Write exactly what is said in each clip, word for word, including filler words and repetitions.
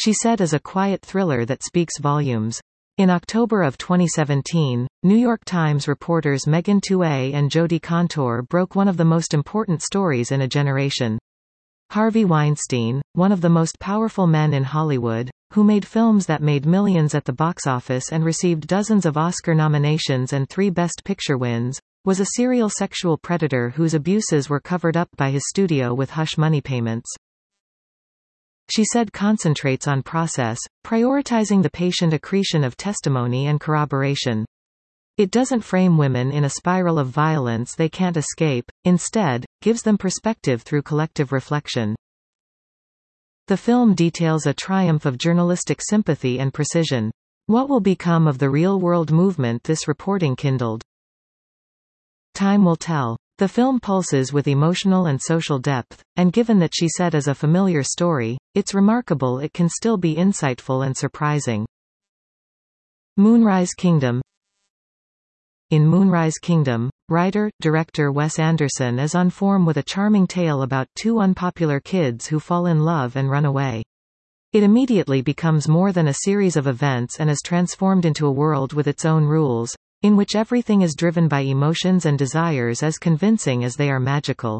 She Said is a quiet thriller that speaks volumes. In October of twenty seventeen, New York Times reporters Megan Tuohy and Jodi Kantor broke one of the most important stories in a generation. Harvey Weinstein, one of the most powerful men in Hollywood, who made films that made millions at the box office and received dozens of Oscar nominations and three Best Picture wins, was a serial sexual predator whose abuses were covered up by his studio with hush money payments. She Said concentrates on process, prioritizing the patient accretion of testimony and corroboration. It doesn't frame women in a spiral of violence they can't escape, instead, gives them perspective through collective reflection. The film details a triumph of journalistic sympathy and precision. What will become of the real-world movement this reporting kindled? Time will tell. The film pulses with emotional and social depth, and given that She Said is a familiar story, it's remarkable it can still be insightful and surprising. Moonrise Kingdom. In Moonrise Kingdom, writer-director Wes Anderson is on form with a charming tale about two unpopular kids who fall in love and run away. It immediately becomes more than a series of events and is transformed into a world with its own rules, in which everything is driven by emotions and desires as convincing as they are magical.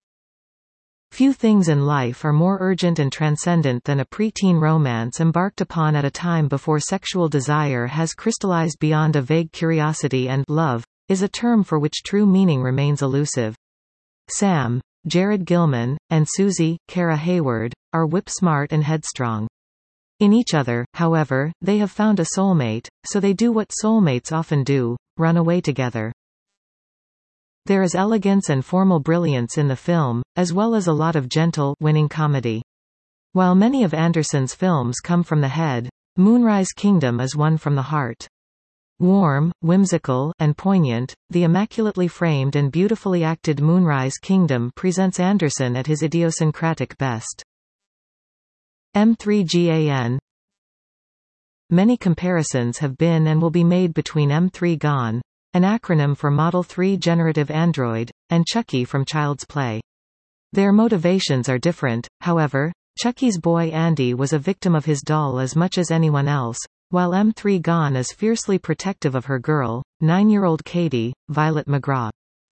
Few things in life are more urgent and transcendent than a preteen romance embarked upon at a time before sexual desire has crystallized beyond a vague curiosity, and love is a term for which true meaning remains elusive. Sam, Jared Gilman, and Susie, Kara Hayward, are whip-smart and headstrong. In each other, however, they have found a soulmate, so they do what soulmates often do, run away together. There is elegance and formal brilliance in the film, as well as a lot of gentle, winning comedy. While many of Anderson's films come from the head, Moonrise Kingdom is one from the heart. Warm, whimsical, and poignant, the immaculately framed and beautifully acted Moonrise Kingdom presents Anderson at his idiosyncratic best. M three GAN. Many comparisons have been and will be made between M three GAN, an acronym for Model three Generative Android, and Chucky from Child's Play. Their motivations are different, however. Chucky's boy Andy was a victim of his doll as much as anyone else, while M three GAN is fiercely protective of her girl, nine-year-old Katie, Violet McGraw.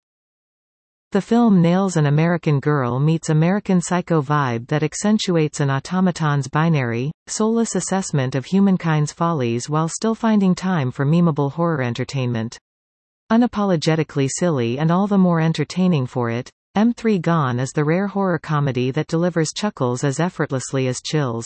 The film nails an American Girl meets American Psycho vibe that accentuates an automaton's binary, soulless assessment of humankind's follies while still finding time for memeable horror entertainment. Unapologetically silly and all the more entertaining for it, M three GAN is the rare horror comedy that delivers chuckles as effortlessly as chills.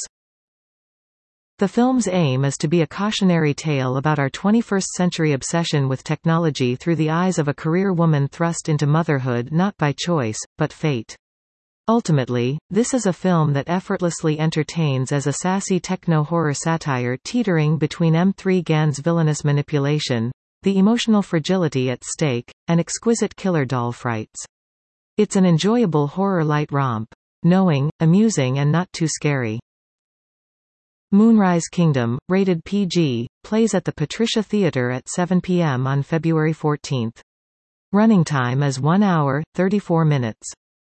The film's aim is to be a cautionary tale about our twenty-first century obsession with technology through the eyes of a career woman thrust into motherhood not by choice, but fate. Ultimately, this is a film that effortlessly entertains as a sassy techno-horror satire teetering between M three GAN's villainous manipulation, the emotional fragility at stake, and exquisite killer doll frights. It's an enjoyable horror light romp. Knowing, amusing and not too scary. Moonrise Kingdom, rated P G, plays at the Patricia Theatre at seven p m on February fourteenth. Running time is one hour, thirty-four minutes.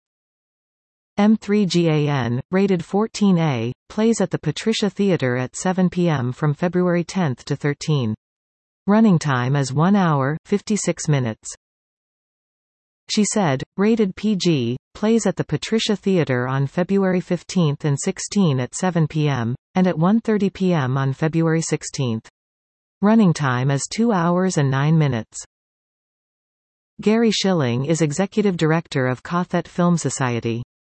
M three GAN, rated fourteen A, plays at the Patricia Theatre at seven p m from February tenth to thirteenth. Running time is one hour, fifty-six minutes. She Said, rated P G, plays at the Patricia Theatre on February fifteenth and sixteenth at seven p m, and at one thirty p m on February sixteenth. Running time is two hours and nine minutes. Gary Schilling is Executive Director of Cothet Film Society.